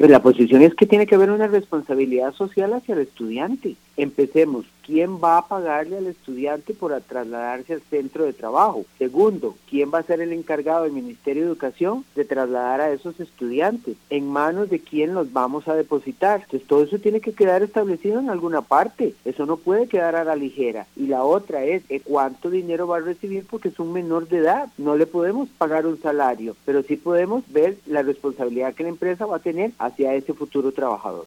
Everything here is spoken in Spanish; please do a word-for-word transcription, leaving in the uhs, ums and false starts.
Pues la posición es que tiene que haber una responsabilidad social hacia el estudiante. Empecemos, ¿quién va a pagarle al estudiante por trasladarse al centro de trabajo? Segundo, ¿quién va a ser el encargado del Ministerio de Educación de trasladar a esos estudiantes? ¿En manos de quién los vamos a depositar? Entonces todo eso tiene que quedar establecido en alguna parte. Eso no puede quedar a la ligera. Y la otra es, ¿eh, ¿cuánto dinero va a recibir? Porque es un menor de edad. No le podemos pagar un salario, pero sí podemos ver la responsabilidad que la empresa va a tener hacia ese futuro trabajador.